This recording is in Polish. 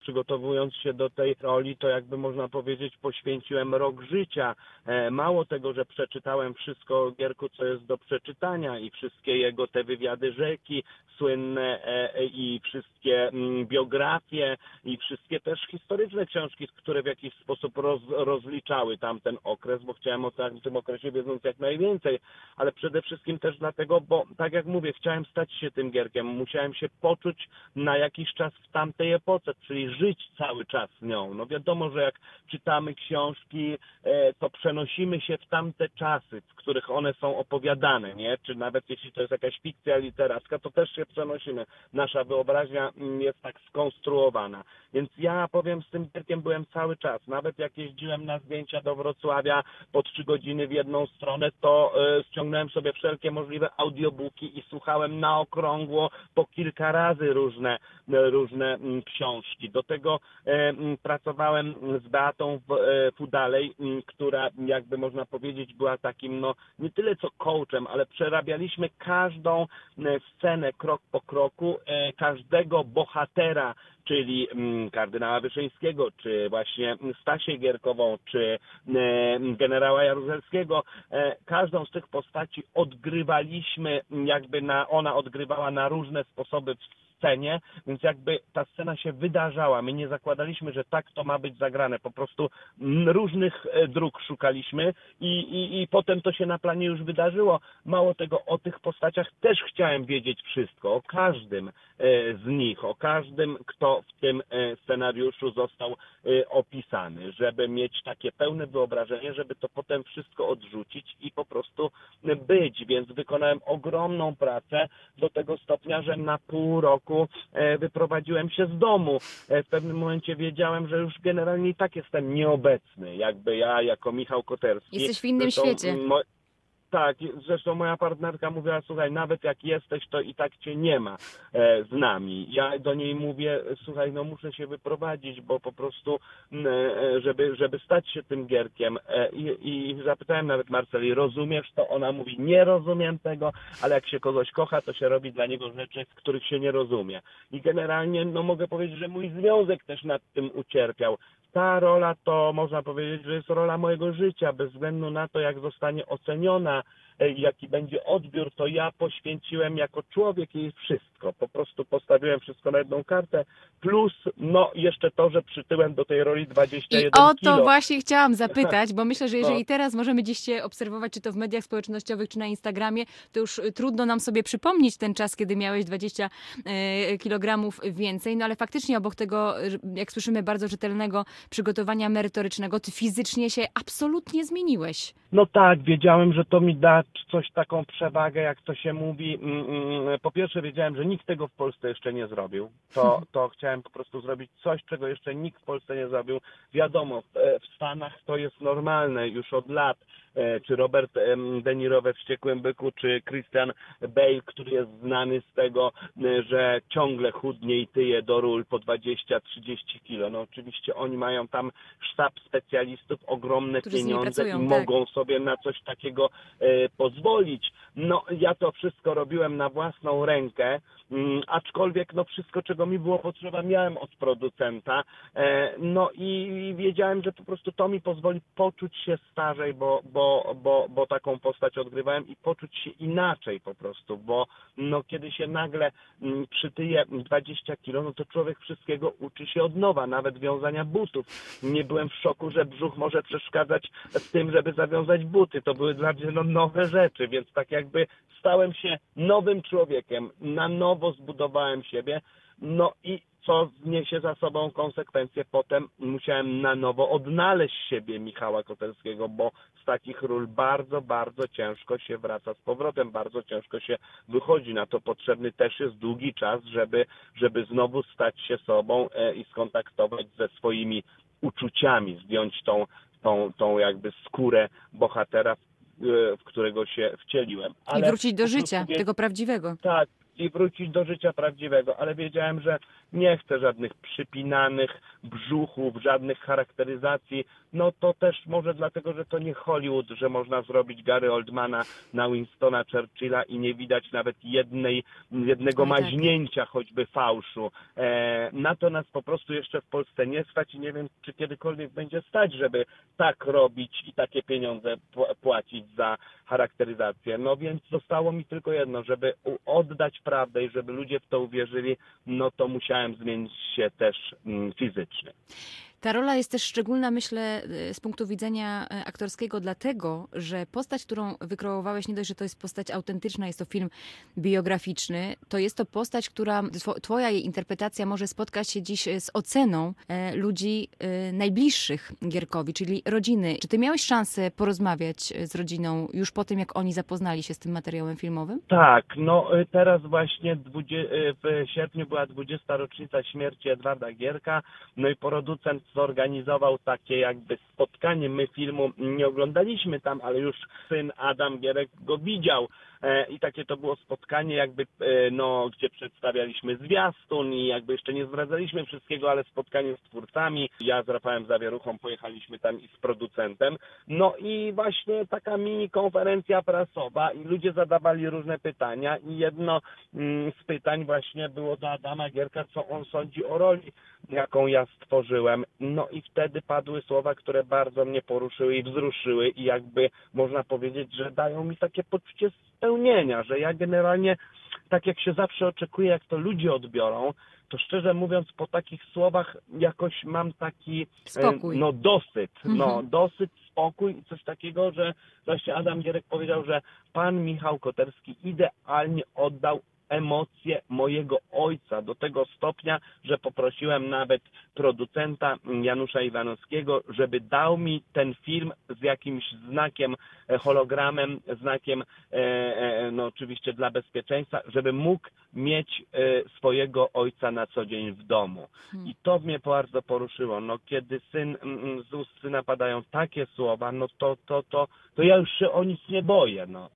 Przygotowując się do tej roli, to jakby można powiedzieć, poświęciłem rok życia. Mało tego, że przeczytałem wszystko o Gierku, co jest do przeczytania i wszystkie jego te wywiady rzeki słynne i wszystkie biografie i wszystkie też historyczne książki, które w jakiś sposób rozliczały tamten okres, bo chciałem o tym okresie wiedząc jak najwięcej, ale przede wszystkim też dlatego, bo tak jak mówię, chciałem stać się tym Gierkiem, musiałem się poczuć na jakiś czas w tamtej epoce, czyli żyć cały czas z nią. No wiadomo, że jak czytamy książki, to przenosimy się w tamte czasy, w których one są opowiadane, nie? Czy nawet jeśli to jest jakaś fikcja literacka, to też się przenosimy. Nasza wyobraźnia jest tak skonstruowana. Więc ja powiem, z tym Gierkiem byłem cały czas. Nawet jak jeździłem na zdjęcia do Wrocławia po 3 godziny w jedną stronę, to ściągnąłem sobie wszelkie możliwe audiobooki i słuchałem na okrągło po kilka razy różne książki. Do tego pracowałem z Beatą Fudalej, która jakby można powiedzieć była takim no nie tyle co coachem, ale przerabialiśmy każdą scenę krok po kroku, każdego bohatera, czyli kardynała Wyszyńskiego, czy właśnie Stasię Gierkową, czy generała Jaruzelskiego. Każdą z tych postaci odgrywaliśmy, ona odgrywała na różne sposoby w scenie, więc jakby ta scena się wydarzała. My nie zakładaliśmy, że tak to ma być zagrane. Po prostu różnych dróg szukaliśmy i potem to się na planie już wydarzyło. Mało tego, o tych postaciach też chciałem wiedzieć wszystko, o każdym z nich, o każdym, kto w tym scenariuszu został opisany, żeby mieć takie pełne wyobrażenie, żeby to potem wszystko odrzucić i po prostu być. Więc wykonałem ogromną pracę do tego stopnia, że na pół roku wyprowadziłem się z domu. W pewnym momencie wiedziałem, że już generalnie i tak jestem nieobecny, jakby ja jako Michał Koterski. Jesteś w innym świecie. Tak, zresztą moja partnerka mówiła, słuchaj, nawet jak jesteś, to i tak cię nie ma z nami. Ja do niej mówię, słuchaj, no muszę się wyprowadzić, bo po prostu, żeby stać się tym Gierkiem. I zapytałem nawet Marceli, rozumiesz to? Ona mówi, nie rozumiem tego, ale jak się kogoś kocha, to się robi dla niego rzeczy, w których się nie rozumie. I generalnie, no mogę powiedzieć, że mój związek też nad tym ucierpiał. Ta rola to można powiedzieć, że jest rola mojego życia, bez względu na to, jak zostanie oceniona, jaki będzie odbiór, to ja poświęciłem jako człowiek jej wszystko. Po prostu postawiłem wszystko na jedną kartę, plus no jeszcze to, że przytyłem do tej roli 21 I o kilo. to właśnie chciałam zapytać, bo myślę, że jeżeli teraz możemy gdzieś się obserwować, czy to w mediach społecznościowych, czy na Instagramie, to już trudno nam sobie przypomnieć ten czas, kiedy miałeś 20 kilogramów więcej, no ale faktycznie obok tego, jak słyszymy, bardzo rzetelnego przygotowania merytorycznego, ty fizycznie się absolutnie zmieniłeś. No tak, wiedziałem, że to mi da coś taką przewagę, jak to się mówi. Po pierwsze wiedziałem, że nikt tego w Polsce jeszcze nie zrobił. To chciałem po prostu zrobić coś, czego jeszcze nikt w Polsce nie zrobił. Wiadomo, w Stanach to jest normalne już od lat. Czy Robert De Niro we Wściekłym Byku, czy Christian Bale, który jest znany z tego, że ciągle chudnie i tyje do ról po 20-30 kilo. No oczywiście oni mają tam sztab specjalistów, ogromne pieniądze i mogą sobie na coś takiego pozwolić. No ja to wszystko robiłem na własną rękę, aczkolwiek no wszystko, czego mi było potrzeba, miałem od producenta. No i wiedziałem, że po prostu to mi pozwoli poczuć się starzej, bo taką postać odgrywałem i poczuć się inaczej po prostu, bo no kiedy się nagle przytyje 20 kilo, no to człowiek wszystkiego uczy się od nowa, nawet wiązania butów. Nie byłem w szoku, że brzuch może przeszkadzać w tym, żeby zawiązać buty. To były dla mnie nowe rzeczy, więc tak jakby stałem się nowym człowiekiem, na nowo zbudowałem siebie, no i co niesie za sobą konsekwencje. Potem musiałem na nowo odnaleźć siebie, Michała Koterskiego, bo z takich ról bardzo, bardzo ciężko się wraca z powrotem, bardzo ciężko się wychodzi. Na to potrzebny też jest długi czas, żeby znowu stać się sobą i skontaktować ze swoimi uczuciami, zdjąć tą jakby skórę bohatera, w którego się wcieliłem. I wrócić do życia, tego prawdziwego. Tak, i wrócić do życia prawdziwego, ale wiedziałem, że nie chcę żadnych przypinanych brzuchów, żadnych charakteryzacji. No to też może dlatego, że to nie Hollywood, że można zrobić Gary Oldmana na Winstona Churchilla i nie widać nawet jednego Oj, tak. maźnięcia choćby fałszu. Na to nas po prostu jeszcze w Polsce nie stać i nie wiem, czy kiedykolwiek będzie stać, żeby tak robić i takie pieniądze płacić za charakteryzację. No więc zostało mi tylko jedno, żeby oddać prawdę i żeby ludzie w to uwierzyli, no to musiałem zmienić się też fizycznie. Ta rola jest też szczególna, myślę, z punktu widzenia aktorskiego, dlatego, że postać, którą wykreowałeś, nie dość, że to jest postać autentyczna, jest to film biograficzny, to jest to postać, która, twoja jej interpretacja może spotkać się dziś z oceną ludzi najbliższych Gierkowi, czyli rodziny. Czy ty miałeś szansę porozmawiać z rodziną już po tym, jak oni zapoznali się z tym materiałem filmowym? Tak, no teraz właśnie w sierpniu była 20. rocznica śmierci Edwarda Gierka, no i producent zorganizował takie jakby spotkanie. My filmu nie oglądaliśmy tam, ale już syn Adam Gierek go widział i takie to było spotkanie jakby, no, gdzie przedstawialiśmy zwiastun i jakby jeszcze nie zdradzaliśmy wszystkiego, ale spotkanie z twórcami. Ja z Rafałem Zawieruchą pojechaliśmy tam i z producentem. No i właśnie taka mini konferencja prasowa i ludzie zadawali różne pytania i jedno z pytań właśnie było do Adama Gierka, co on sądzi o roli, jaką ja stworzyłem. No i wtedy padły słowa, które bardzo mnie poruszyły i wzruszyły i jakby można powiedzieć, że dają mi takie poczucie spełnienia, że ja generalnie, tak jak się zawsze oczekuje, jak to ludzie odbiorą, to szczerze mówiąc po takich słowach jakoś mam taki Spokój. Dosyt, spokój i coś takiego, że właśnie Adam Gierek powiedział, że pan Michał Koterski idealnie oddał emocje mojego ojca do tego stopnia, że poprosiłem nawet producenta Janusza Iwanowskiego, żeby dał mi ten film z jakimś znakiem, hologramem, znakiem no oczywiście dla bezpieczeństwa, żeby mógł mieć swojego ojca na co dzień w domu. I to mnie bardzo poruszyło. No kiedy z ust syna padają takie słowa, no to ja już się o nic nie boję. No.